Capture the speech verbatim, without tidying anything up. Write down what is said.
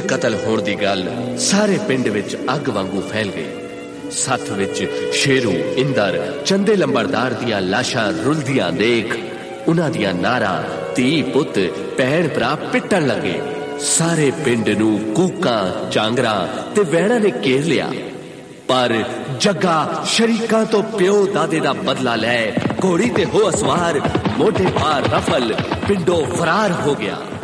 कतल होण दी गल सारे पिंड विच अग वांगू फैल गई। सत्थ विच शेरू, इंदर, चंदे लंबरदार दियां लाशां रुलदियां देख उन्हां दियां नारां धी पुत भैण भरा पिटण लगे। सारे पिंड नूं कूकां, झांगरां ते वैणां ने घेर लिया। पर जग्गा शरीकां तो प्यो दादे दा बदला लै घोड़ी ते हो असवार मोढे पार रफल पिंडों फरार हो गया।